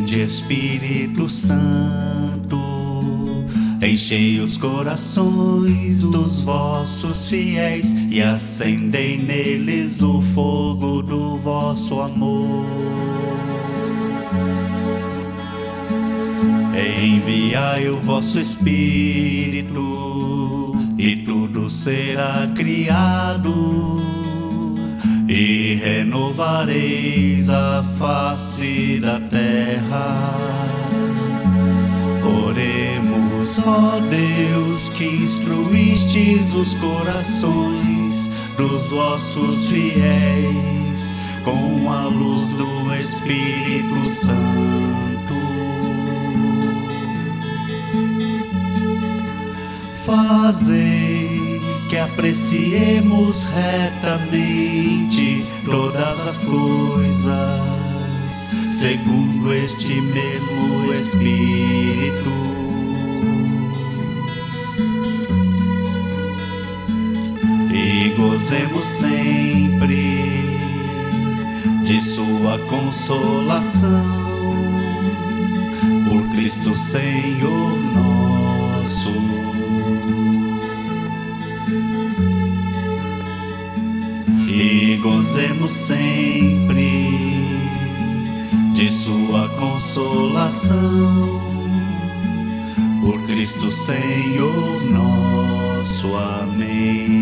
Vinde, Espírito Santo, enchei os corações dos vossos fiéis e acendei neles o fogo do vosso amor. Enviai o vosso Espírito e tudo será criado, e renovareis a face da terra. Oremos, ó Deus, que instruístes os corações dos vossos fiéis com a luz do Espírito Santo. Fazei que apreciemos retamente todas as coisas, segundo este mesmo Espírito, e gozemos sempre de sua consolação, por Cristo Senhor nosso. E gozemos sempre de sua consolação, por Cristo Senhor nosso. Amém.